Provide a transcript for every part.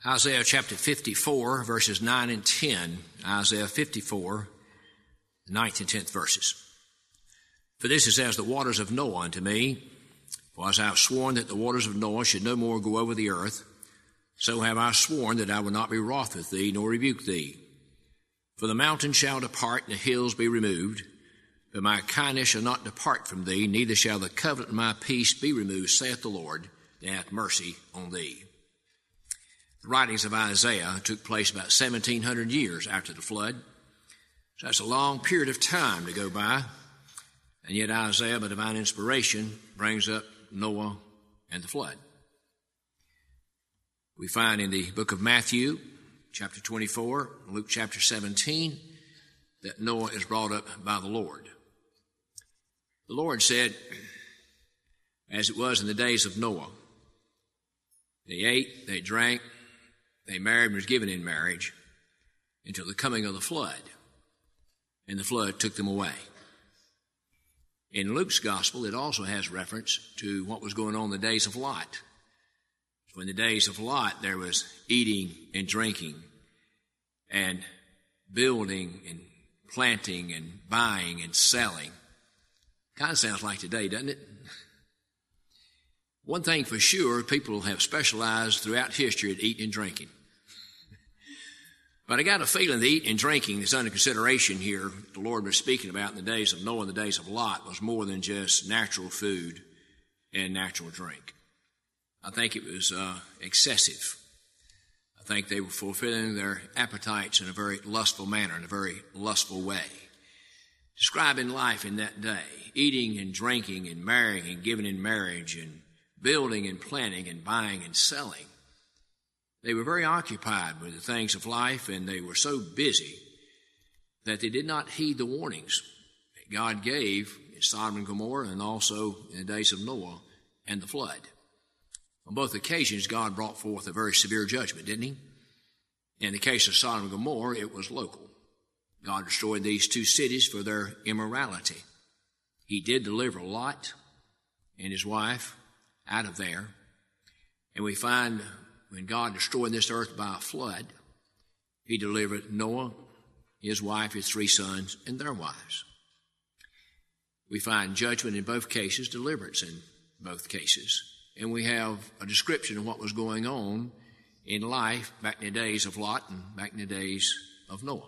Isaiah chapter 54, verses 9 and 10. Isaiah 54, 9th and 10th verses. For this is as the waters of Noah unto me. For as I have sworn that the waters of Noah should no more go over the earth, so have I sworn that I will not be wroth with thee, nor rebuke thee. For the mountains shall depart, and the hills be removed, but my kindness shall not depart from thee, neither shall the covenant of my peace be removed, saith the Lord, that hath mercy on thee. The writings of Isaiah took place about 1,700 years after the flood. So that's a long period of time to go by. And yet Isaiah, by divine inspiration, brings up Noah and the flood. We find in the book of Matthew, chapter 24, Luke chapter 17, that Noah is brought up by the Lord. The Lord said, as it was in the days of Noah, they ate, they drank, they married and was given in marriage until the coming of the flood, and the flood took them away. In Luke's gospel, it also has reference to what was going on in the days of Lot. So in the days of Lot, there was eating and drinking and building and planting and buying and selling. Kind of sounds like today, doesn't it? One thing for sure, people have specialized throughout history at eating and drinking. But I got a feeling the eating and drinking that's under consideration here, the Lord was speaking about in the days of Noah and the days of Lot, was more than just natural food and natural drink. I think it was excessive. I think they were fulfilling their appetites in a very lustful manner, in a very lustful way. Describing life in that day, eating and drinking and marrying and giving in marriage and building and planting and buying and selling. They were very occupied with the things of life, and they were so busy that they did not heed the warnings that God gave in Sodom and Gomorrah and also in the days of Noah and the flood. On both occasions, God brought forth a very severe judgment, didn't he? In the case of Sodom and Gomorrah, it was local. God destroyed these two cities for their immorality. He did deliver Lot and his wife out of there. And we find when God destroyed this earth by a flood, he delivered Noah, his wife, his three sons, and their wives. We find judgment in both cases, deliverance in both cases. And we have a description of what was going on in life back in the days of Lot and back in the days of Noah.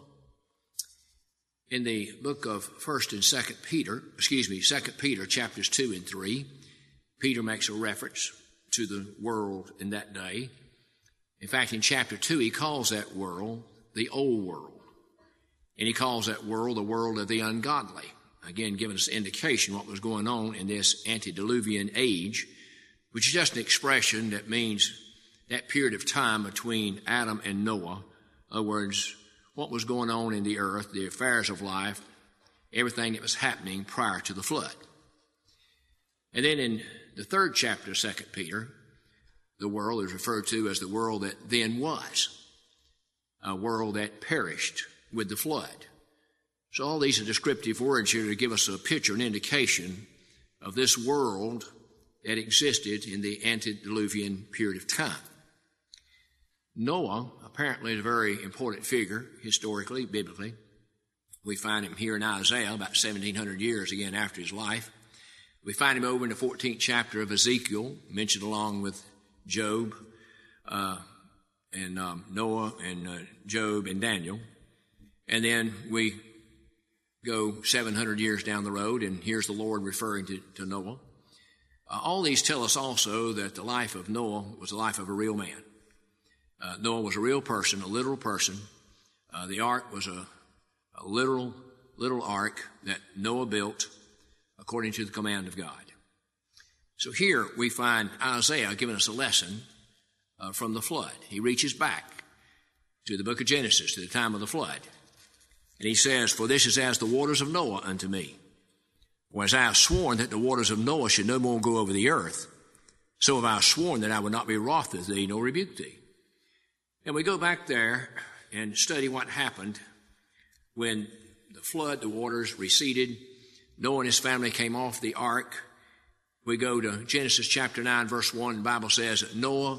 In the book of 1st and 2nd Peter chapters 2 and 3, Peter makes a reference to the world in that day. In fact, in chapter 2, he calls that world the old world. And he calls that world the world of the ungodly. Again, giving us an indication what was going on in this antediluvian age, which is just an expression that means that period of time between Adam and Noah. In other words, what was going on in the earth, the affairs of life, everything that was happening prior to the flood. And then in the 3rd chapter of 2 Peter, the world is referred to as the world that then was, a world that perished with the flood. So all these are descriptive words here to give us a picture, an indication of this world that existed in the antediluvian period of time. Noah apparently is a very important figure historically, biblically. We find him here in Isaiah about 1,700 years again after his life. We find him over in the 14th chapter of Ezekiel, mentioned along with Job and Noah and Job and Daniel. And then we go 700 years down the road, and here's the Lord referring to Noah. All these tell us also that the life of Noah was the life of a real man. Noah was a real person, a literal person. The ark was a literal little ark that Noah built according to the command of God. So here we find Isaiah giving us a lesson from the flood. He reaches back to the book of Genesis, to the time of the flood. And he says, for this is as the waters of Noah unto me. For as I have sworn that the waters of Noah should no more go over the earth, so have I sworn that I would not be wroth with thee, nor rebuke thee. And we go back there and study what happened when the flood, the waters receded. Noah and his family came off the ark. We go to Genesis chapter 9, verse 1. The Bible says that Noah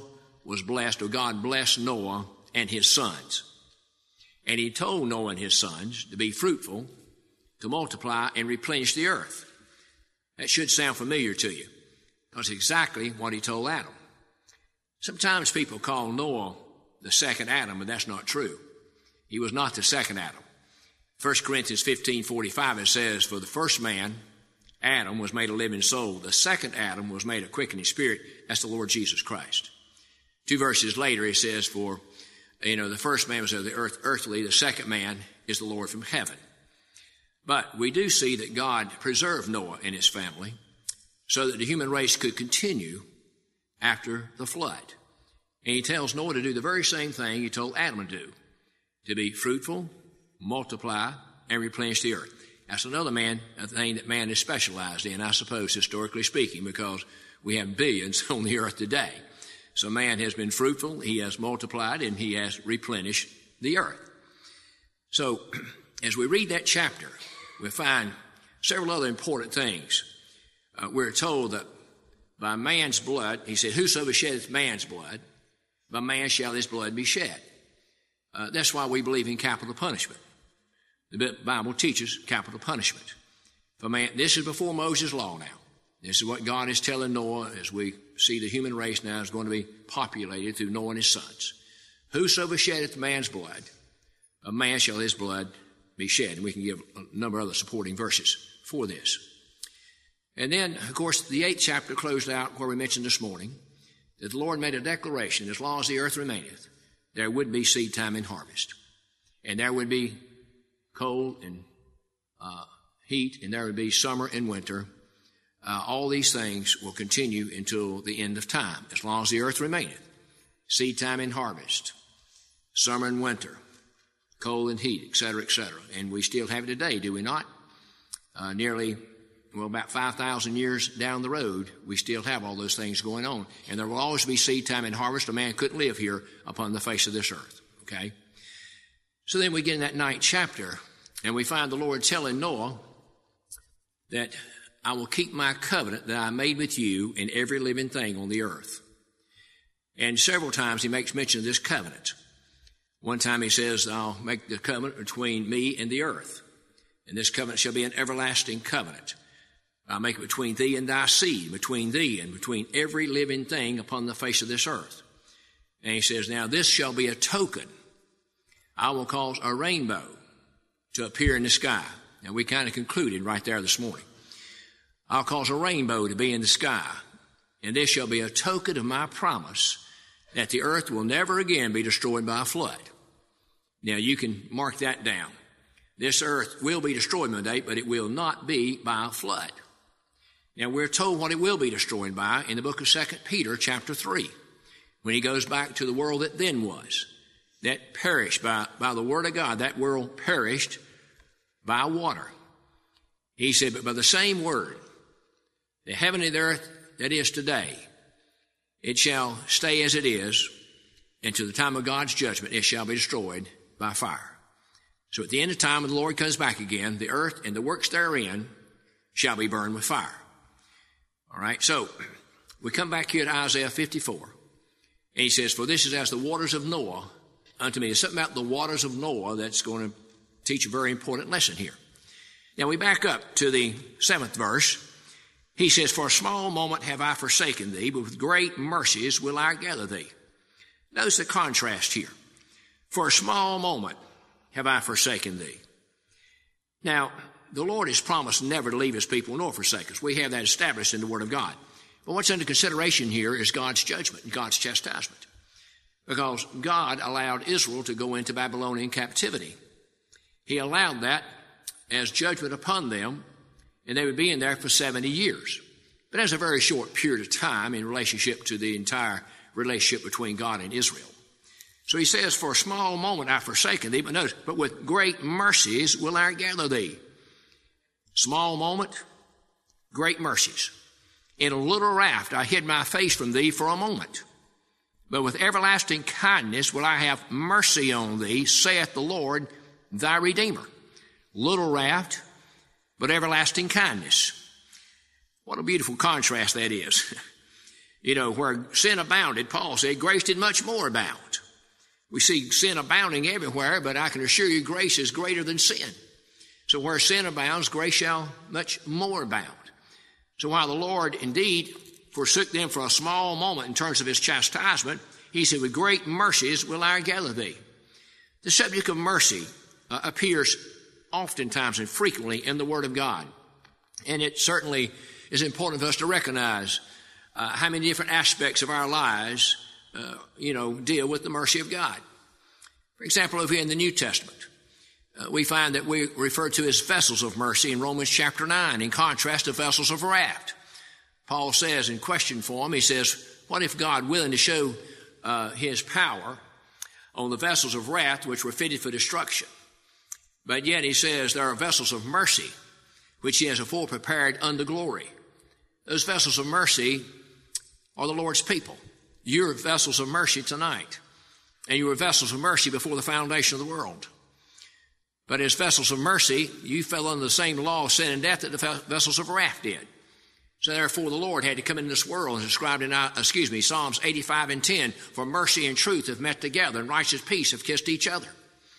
was blessed, or God blessed Noah and his sons. And he told Noah and his sons to be fruitful, to multiply, and replenish the earth. That should sound familiar to you, because it's exactly what he told Adam. Sometimes people call Noah the second Adam, but that's not true. He was not the second Adam. 1 Corinthians 15:45, it says, for the first man, Adam, was made a living soul. The second Adam was made a quickening spirit. That's the Lord Jesus Christ. 2 verses later, it says, for, the first man was of the earth, earthly. The second man is the Lord from heaven. But we do see that God preserved Noah and his family so that the human race could continue after the flood. And he tells Noah to do the very same thing he told Adam to do, to be fruitful, multiply, and replenish the earth. That's another thing that man is specialized in, I suppose, historically speaking, because we have billions on the earth today. So man has been fruitful, he has multiplied, and he has replenished the earth. So as we read that chapter, we find several other important things. We're told that by man's blood, he said, whosoever sheddeth man's blood, by man shall his blood be shed. That's why we believe in capital punishment. The Bible teaches capital punishment. For man, this is before Moses' law now. This is what God is telling Noah as we see the human race now is going to be populated through Noah and his sons. Whosoever sheddeth man's blood, a man shall his blood be shed. And we can give a number of other supporting verses for this. And then, of course, the 8th chapter closed out where we mentioned this morning that the Lord made a declaration, as long as the earth remaineth, there would be seed time and harvest. And there would be cold and heat, and there would be summer and winter. All these things will continue until the end of time, as long as the earth remaineth. Seed time and harvest, summer and winter, cold and heat, etc., etc. And we still have it today, do we not? About 5,000 years down the road, we still have all those things going on. And there will always be seed time and harvest. A man couldn't live here upon the face of this earth. Okay? So then we get in that 9th chapter, and we find the Lord telling Noah that I will keep my covenant that I made with you and every living thing on the earth. And several times he makes mention of this covenant. One time he says, I'll make the covenant between me and the earth. And this covenant shall be an everlasting covenant. I'll make it between thee and thy seed, between thee and between every living thing upon the face of this earth. And he says, now this shall be a token. I will cause a rainbow to appear in the sky. And we kind of concluded right there this morning. I'll cause a rainbow to be in the sky. And this shall be a token of my promise that the earth will never again be destroyed by a flood. Now you can mark that down. This earth will be destroyed one day, but it will not be by a flood. Now we're told what it will be destroyed by in the book of 2 Peter chapter 3, when he goes back to the world that then was, that perished by the word of God. That world perished by water. He said, but by the same word, the heaven and the earth that is today, it shall stay as it is until the time of God's judgment. It shall be destroyed by fire. So at the end of time, when the Lord comes back again, the earth and the works therein shall be burned with fire. All right, so we come back here to Isaiah 54. And he says, for this is as the waters of Noah unto me. There's something about the waters of Noah that's going to teach a very important lesson here. Now we back up to the 7th verse. He says, for a small moment have I forsaken thee, but with great mercies will I gather thee. Notice the contrast here. For a small moment have I forsaken thee. Now, the Lord has promised never to leave his people nor forsake us. We have that established in the Word of God. But what's under consideration here is God's judgment and God's chastisement. Because God allowed Israel to go into Babylonian captivity. He allowed that as judgment upon them, and they would be in there for 70 years. But that's a very short period of time in relationship to the entire relationship between God and Israel. So he says, for a small moment I have forsaken thee, but notice, but with great mercies will I gather thee. Small moment, great mercies. In a little raft I hid my face from thee for a moment. But with everlasting kindness will I have mercy on thee, saith the Lord thy Redeemer. Little raft, but everlasting kindness. What a beautiful contrast that is. Where sin abounded, Paul said, grace did much more abound. We see sin abounding everywhere, but I can assure you grace is greater than sin. So where sin abounds, grace shall much more abound. So while the Lord indeed forsook them for a small moment in terms of his chastisement, he said, with great mercies will I gather thee. The subject of mercy appears oftentimes and frequently in the Word of God. And it certainly is important for us to recognize how many different aspects of our lives, deal with the mercy of God. For example, over here in the New Testament, we find that we refer to as vessels of mercy in Romans chapter 9, in contrast to vessels of wrath. Paul says in question form, he says, what if God, willing to show his power on the vessels of wrath which were fitted for destruction? But yet he says there are vessels of mercy which he has afore prepared unto glory. Those vessels of mercy are the Lord's people. You're vessels of mercy tonight. And you were vessels of mercy before the foundation of the world. But as vessels of mercy, you fell under the same law of sin and death that the vessels of wrath did. So therefore the Lord had to come into this world, and described in Psalms 85 and 10, for mercy and truth have met together, and righteous peace have kissed each other.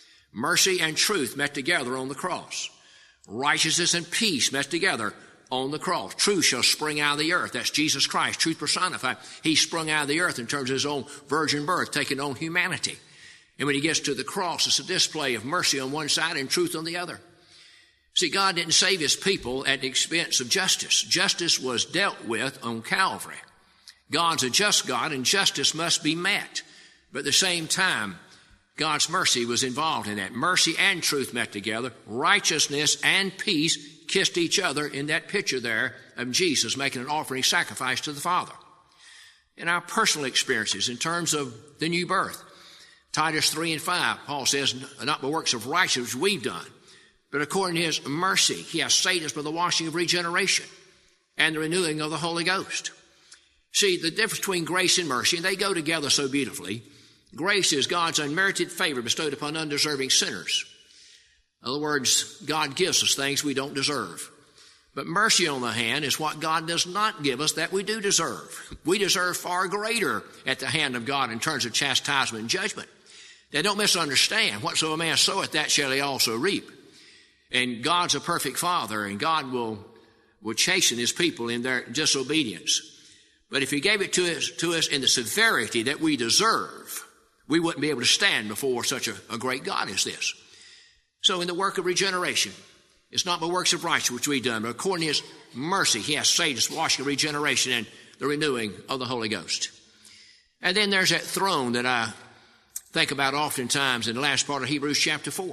Mercy and truth met together on the cross. Righteousness and peace met together on the cross. Truth shall spring out of the earth. That's Jesus Christ, truth personified. He sprung out of the earth in terms of his own virgin birth, taking on humanity. And when he gets to the cross, it's a display of mercy on one side and truth on the other. See, God didn't save his people at the expense of justice. Justice was dealt with on Calvary. God's a just God, and justice must be met. But at the same time, God's mercy was involved in that. Mercy and truth met together. Righteousness and peace kissed each other in that picture there of Jesus making an offering sacrifice to the Father. In our personal experiences in terms of the new birth, Titus 3 and 5, Paul says, not by works of righteousness which we've done, but according to his mercy, he has saved us by the washing of regeneration and the renewing of the Holy Ghost. See, the difference between grace and mercy, and they go together so beautifully. Grace is God's unmerited favor bestowed upon undeserving sinners. In other words, God gives us things we don't deserve. But mercy, on the hand, is what God does not give us that we do deserve. We deserve far greater at the hand of God in terms of chastisement and judgment. Now, don't misunderstand. Whatsoever a man soweth, that shall he also reap. And God's a perfect Father, and God will chasten his people in their disobedience. But if he gave it to us in the severity that we deserve, we wouldn't be able to stand before such a great God as this. So in the work of regeneration, it's not by works of righteousness which we've done, but according to his mercy, he has saved us, washing of regeneration and the renewing of the Holy Ghost. And then there's that throne that I think about oftentimes in the last part of Hebrews chapter 4.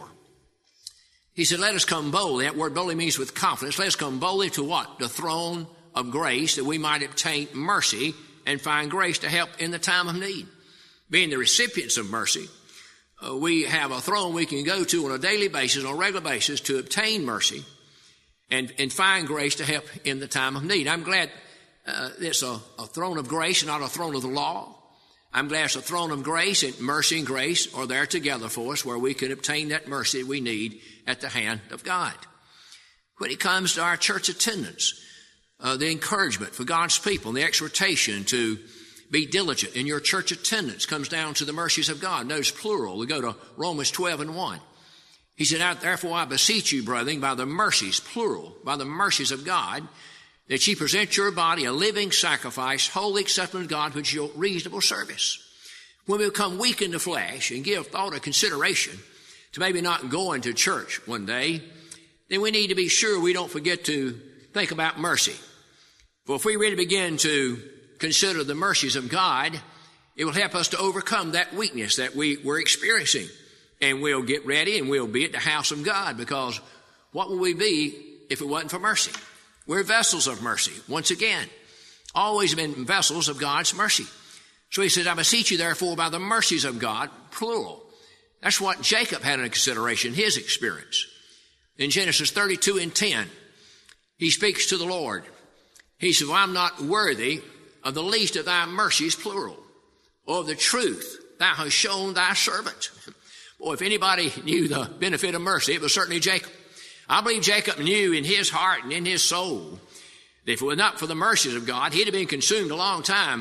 He said, let us come boldly. That word boldly means with confidence. Let us come boldly to what? The throne of grace, that we might obtain mercy and find grace to help in the time of need. Being the recipients of mercy, we have a throne we can go to on a daily basis, on a regular basis, to obtain mercy and find grace to help in the time of need. I'm glad it's a throne of grace and not a throne of the law. I'm glad it's a throne of grace, and mercy and grace are there together for us where we can obtain that mercy we need at the hand of God. When it comes to our church attendance, the encouragement for God's people and the exhortation to be diligent in your church attendance comes down to the mercies of God. Notice plural. We go to Romans 12 and 1. He said, therefore I beseech you, brethren, by the mercies, plural, by the mercies of God, that ye present your body a living sacrifice, wholly acceptable to God, which is your reasonable service. When we become weak in the flesh and give thought or consideration to maybe not going to church one day, then we need to be sure we don't forget to think about mercy. For if we really begin to consider the mercies of God, it will help us to overcome that weakness that we're experiencing. And we'll get ready and we'll be at the house of God, because what would we be if it wasn't for mercy? We're vessels of mercy. Once again, always been vessels of God's mercy. So he says, I beseech you therefore by the mercies of God, plural. That's what Jacob had in consideration, his experience. In Genesis 32 and 10, he speaks to the Lord. He said, well, I'm not worthy of the least of thy mercies, plural, or of the truth thou hast shown thy servant. Boy, if anybody knew the benefit of mercy, it was certainly Jacob. I believe Jacob knew in his heart and in his soul that if it were not for the mercies of God, he'd have been consumed a long time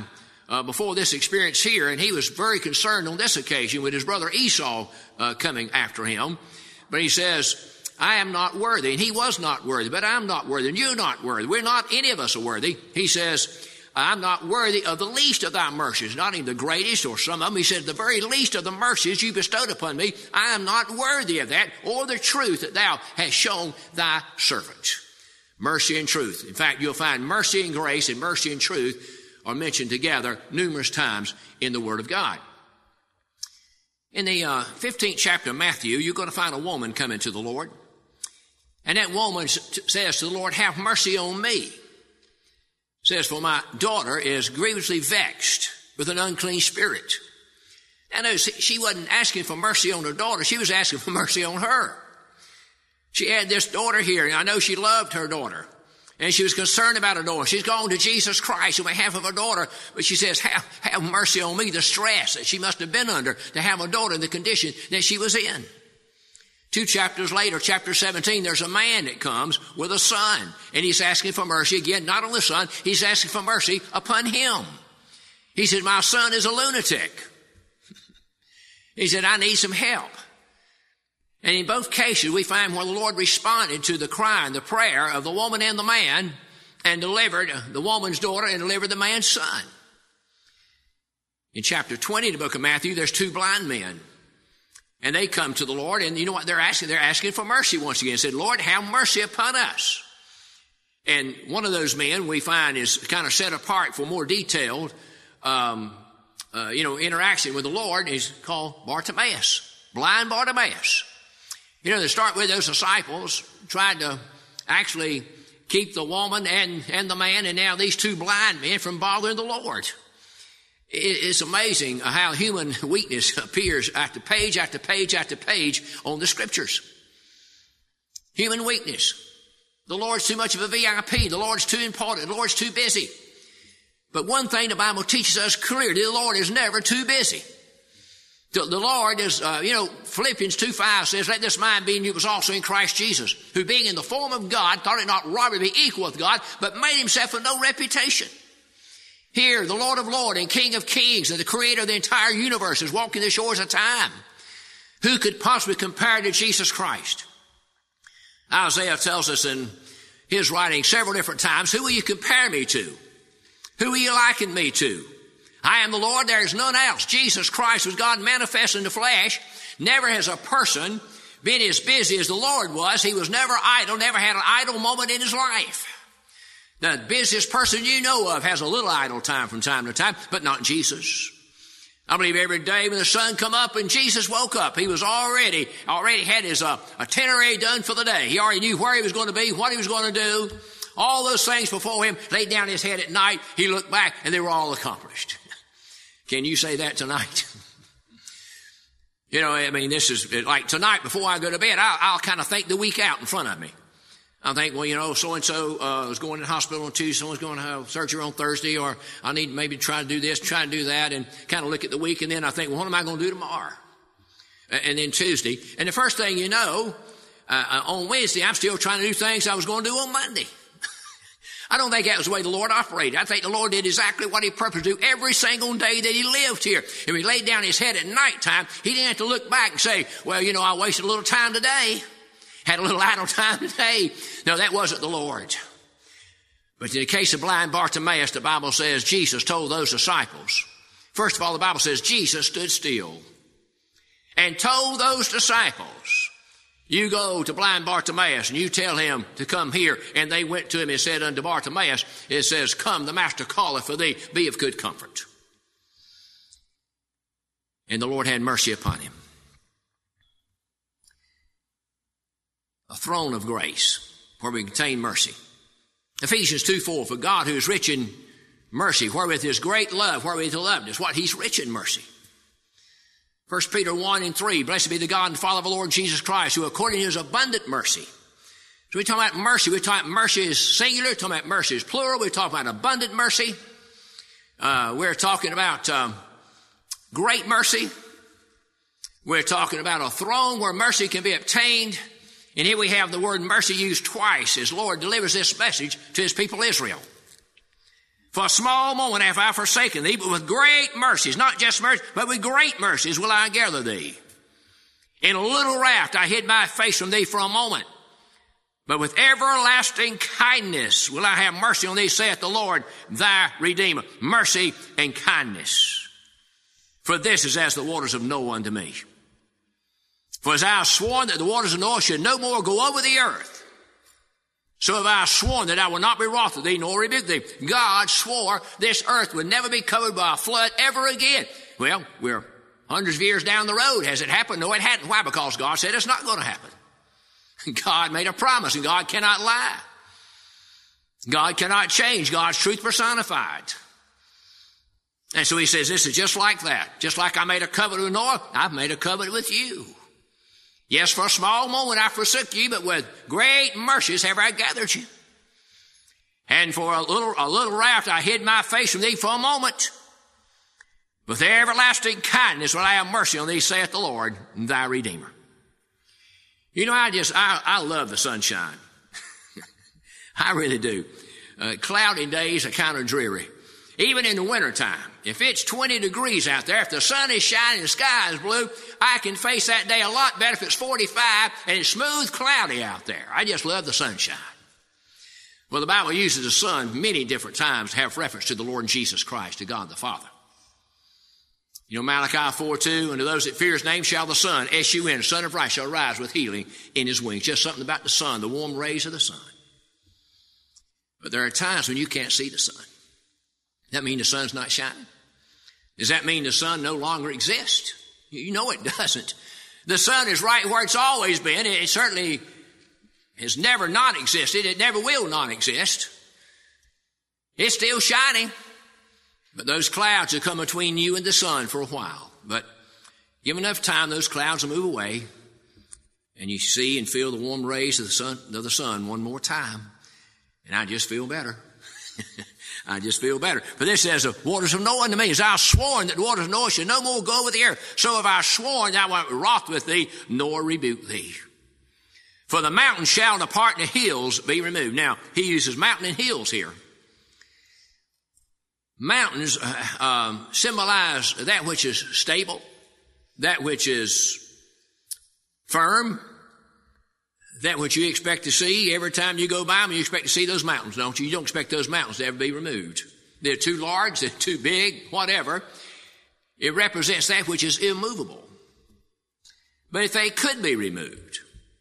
before this experience here, and he was very concerned on this occasion with his brother Esau coming after him. But he says, I am not worthy, and he was not worthy, but I'm not worthy, and you're not worthy. We're not, any of us are worthy. He says, I'm not worthy of the least of thy mercies, not even the greatest or some of them. He said, the very least of the mercies you bestowed upon me, I am not worthy of that, or the truth that thou hast shown thy servant. Mercy and truth. In fact, you'll find mercy and grace and mercy and truth are mentioned together numerous times in the Word of God. In the 15th chapter of Matthew, you're going to find a woman coming to the Lord. And that woman says to the Lord, have mercy on me. Says, for my daughter is grievously vexed with an unclean spirit. Now, notice, she wasn't asking for mercy on her daughter. She was asking for mercy on her. She had this daughter here, and I know she loved her daughter. And she was concerned about her daughter. She's gone to Jesus Christ on behalf of her daughter. But she says, have mercy on me, the stress that she must have been under to have a daughter in the condition that she was in. 2 chapters later, chapter 17, there's a man that comes with a son. And he's asking for mercy again, not on the son. He's asking for mercy upon him. He said, my son is a lunatic. He said, I need some help. And in both cases, we find where the Lord responded to the cry and the prayer of the woman and the man and delivered the woman's daughter and delivered the man's son. In chapter 20 of the book of Matthew, there's 2 blind men. And they come to the Lord, and you know what they're asking? They're asking for mercy once again. They said, Lord, have mercy upon us. And one of those men we find is kind of set apart for more detailed, interaction with the Lord. He's called Bartimaeus, blind Bartimaeus. You know, to start with, those disciples tried to actually keep the woman and the man, and now these 2 blind men from bothering the Lord. It's amazing how human weakness appears after page after page after page on the Scriptures. Human weakness. The Lord's too much of a VIP. The Lord's too important. The Lord's too busy. But one thing the Bible teaches us clearly, the Lord is never too busy. The Lord is, Philippians 2:5 says, let this mind be in you was also in Christ Jesus, who being in the form of God, thought it not robbery to be equal with God, but made himself of no reputation. Here, the Lord of Lords and King of Kings and the Creator of the entire universe is walking the shores of time. Who could possibly compare to Jesus Christ? Isaiah tells us in his writing several different times, who will you compare me to? Who will you liken me to? I am the Lord, there is none else. Jesus Christ was God manifest in the flesh. Never has a person been as busy as the Lord was. He was never idle, never had an idle moment in his life. The busiest person you know of has a little idle time from time to time, but not Jesus. I believe every day when the sun come up and Jesus woke up, he was already had his itinerary done for the day. He already knew where he was going to be, what he was going to do. All those things before him, laid down his head at night. He looked back and they were all accomplished. Can you say that tonight? This is like tonight before I go to bed, I'll kind of think the week out in front of me. I think, so-and-so is going to the hospital on Tuesday, someone's going to have surgery on Thursday, or I need to maybe try to do this, try to do that, and kind of look at the week, and then I think, what am I going to do tomorrow? And then Tuesday. And the first thing you know, on Wednesday, I'm still trying to do things I was going to do on Monday. I don't think that was the way the Lord operated. I think the Lord did exactly what he purposed to do every single day that he lived here. And when he laid down his head at nighttime, he didn't have to look back and say, I wasted a little time today. Had a little idle time today. No, that wasn't the Lord. But in the case of blind Bartimaeus, the Bible says Jesus told those disciples. First of all, the Bible says Jesus stood still and told those disciples, you go to blind Bartimaeus and you tell him to come here. And they went to him and said unto Bartimaeus, it says, come, the master calleth for thee, be of good comfort. And the Lord had mercy upon him. A throne of grace where we contain mercy. Ephesians 2:4, for God who is rich in mercy, wherewith his great love, wherewith he loved us, what? He's rich in mercy. 1 Peter 1:3, blessed be the God and Father of our Lord Jesus Christ, who according to his abundant mercy. So we're talking about mercy. We're talking about mercy is singular. We're talking about mercy is plural. We're talking about abundant mercy. We're talking about great mercy. We're talking about a throne where mercy can be obtained. And here we have the word mercy used twice as Lord delivers this message to his people Israel. For a small moment have I forsaken thee, but with great mercies, not just mercy, but with great mercies will I gather thee. In a little raft I hid my face from thee for a moment, but with everlasting kindness will I have mercy on thee, saith the Lord, thy Redeemer. Mercy and kindness. For this is as the waters of Noah unto me. For as I have sworn that the waters of Noah should no more go over the earth, so have I sworn that I will not be wroth with thee, nor rebuke thee. God swore this earth would never be covered by a flood ever again. Well, we're hundreds of years down the road. Has it happened? No, it hadn't. Why? Because God said it's not going to happen. God made a promise, and God cannot lie. God cannot change. God's truth personified. And so he says, this is just like that. Just like I made a covenant with Noah, I've made a covenant with you. Yes, for a small moment I forsook you, but with great mercies have I gathered you. And for a little raft I hid my face from thee for a moment. With everlasting kindness will I have mercy on thee, saith the Lord, thy Redeemer. You know, I love the sunshine. I really do. Cloudy days are kind of dreary. Even in the wintertime, if it's 20 degrees out there, if the sun is shining and the sky is blue, I can face that day a lot better if it's 45 and it's smooth cloudy out there. I just love the sunshine. Well, the Bible uses the sun many different times to have reference to the Lord Jesus Christ, to God the Father. You know, Malachi 4:2, and to those that fear his name shall the sun, S-U-N, Son of Right, shall rise with healing in his wings. Just something about the sun, the warm rays of the sun. But there are times when you can't see the sun. Does that mean the sun's not shining? Does that mean the sun no longer exists? You know it doesn't. The sun is right where it's always been. It certainly has never not existed. It never will not exist. It's still shining. But those clouds will come between you and the sun for a while. But give enough time, those clouds will move away. And you see and feel the warm rays of the sun one more time. And I just feel better. I just feel better. For this says, the waters of Noah unto me, as I have sworn that the waters of Noah should no more go over the earth, so have I sworn that I will not be wroth with thee, nor rebuke thee. For the mountains shall depart and the hills be removed. Now, he uses mountain and hills here. Mountains symbolize that which is stable, that which is firm, that which you expect to see. Every time you go by them, you expect to see those mountains, don't you? You don't expect those mountains to ever be removed. They're too large, they're too big, whatever. It represents that which is immovable. But if they could be removed,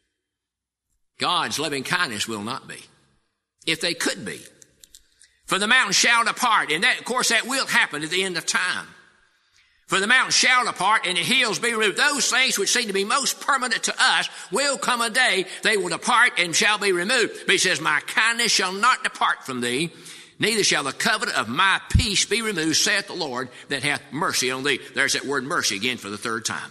God's loving kindness will not be. If they could be. For the mountains shall depart, and that, of course, that will happen at the end of time. For the mountains shall depart, and the hills be removed. Those things which seem to be most permanent to us will come a day, they will depart and shall be removed. But he says, my kindness shall not depart from thee, neither shall the covenant of my peace be removed, saith the Lord, that hath mercy on thee. There's that word mercy again for the third time.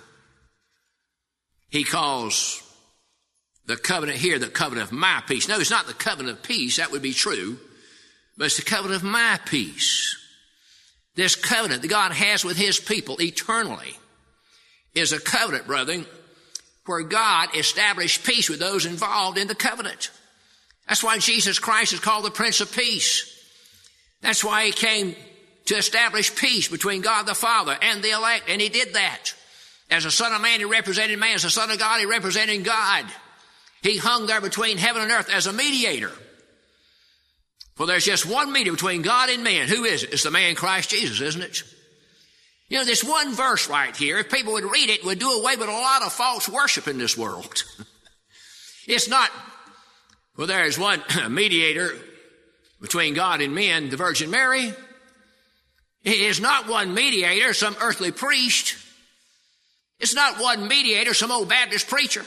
He calls the covenant here the covenant of my peace. No, it's not the covenant of peace. That would be true. But it's the covenant of my peace. This covenant that God has with his people eternally is a covenant, brethren, where God established peace with those involved in the covenant. That's why Jesus Christ is called the Prince of Peace. That's why he came to establish peace between God the Father and the elect, and he did that. As a Son of Man, he represented man. As a Son of God, he represented God. He hung there between heaven and earth as a mediator. For there's just one mediator between God and man. Who is it? It's the man Christ Jesus, isn't it? You know, this one verse right here, if people would read it, it would do away with a lot of false worship in this world. It's not, well, there is one mediator between God and men, the Virgin Mary. It is not one mediator, some earthly priest. It's not one mediator, some old Baptist preacher.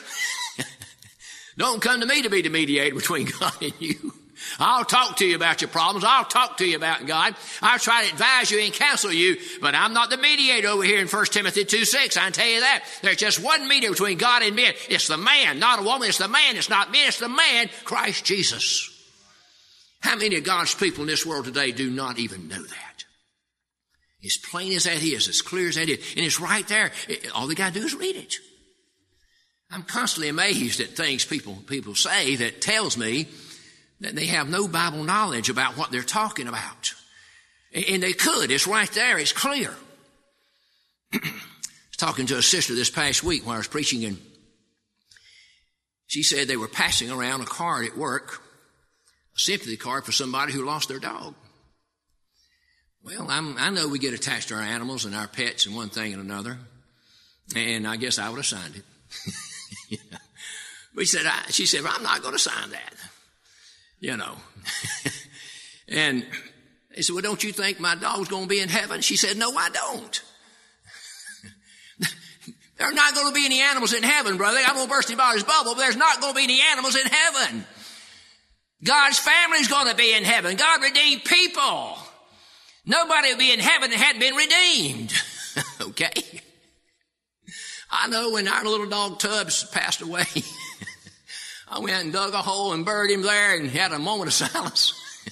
Don't come to me to be the mediator between God and you. I'll talk to you about your problems. I'll talk to you about God. I'll try to advise you and counsel you, but I'm not the mediator over here in 1 Timothy 2:6. I can tell you that. There's just one mediator between God and men. It's the man, not a woman. It's the man. It's not men. It's the man, Christ Jesus. How many of God's people in this world today do not even know that? As plain as that is, as clear as that is, and it's right there. All they got to do is read it. I'm constantly amazed at things people say that tells me that they have no Bible knowledge about what they're talking about. And they could. It's right there. It's clear. I was talking to a sister this past week when I was preaching, and she said they were passing around a card at work, a sympathy card for somebody who lost their dog. Well, I know we get attached to our animals and our pets and one thing and another, and I guess I would have signed it. Yeah. But she said, well, I'm not going to sign that, you know. And they said, well, don't you think my dog's going to be in heaven? She said, no, I don't. There are not going to be any animals in heaven, brother. I'm going to burst anybody's bubble, but there's not going to be any animals in heaven. God's family's going to be in heaven. God redeemed people. Nobody will be in heaven that hadn't been redeemed. Okay? I know when our little dog Tubbs passed away, I went and dug a hole and buried him there and had a moment of silence.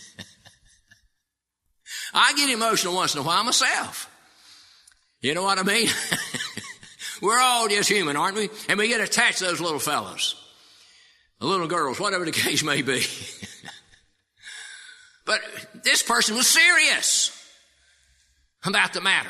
I get emotional once in a while myself. You know what I mean? We're all just human, aren't we? And we get attached to those little fellows, the little girls, whatever the case may be. But this person was serious about the matter.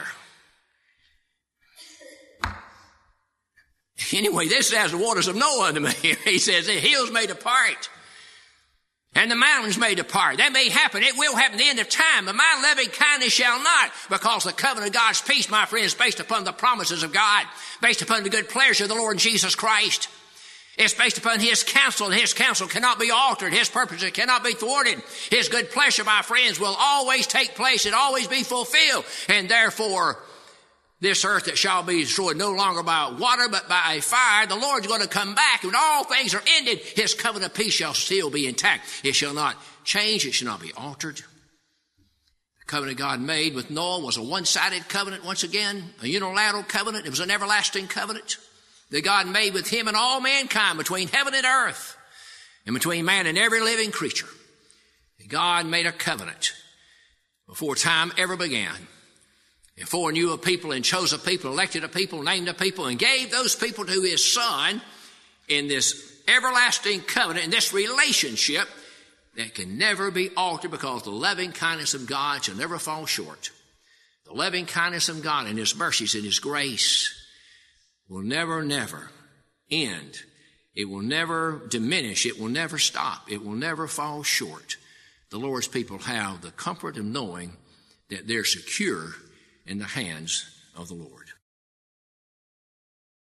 Anyway, this is as the waters of Noah to me. He says the hills may depart and the mountains may depart. That may happen. It will happen at the end of time. But my loving kindness shall not, because the covenant of God's peace, my friends, is based upon the promises of God, based upon the good pleasure of the Lord Jesus Christ. It's based upon His counsel, and His counsel cannot be altered. His purposes cannot be thwarted. His good pleasure, my friends, will always take place and always be fulfilled. And therefore, this earth that shall be destroyed no longer by water but by a fire, the Lord's going to come back. When all things are ended, His covenant of peace shall still be intact. It shall not change. It shall not be altered. The covenant God made with Noah was a one-sided covenant once again, a unilateral covenant. It was an everlasting covenant that God made with him and all mankind, between heaven and earth and between man and every living creature. God made a covenant before time ever began. He foreknew a people and chose a people, elected a people, named a people, and gave those people to His Son in this everlasting covenant, in this relationship that can never be altered, because the loving kindness of God shall never fall short. The loving kindness of God and His mercies and His grace will never, never end. It will never diminish. It will never stop. It will never fall short. The Lord's people have the comfort of knowing that they're secure in the hands of the Lord.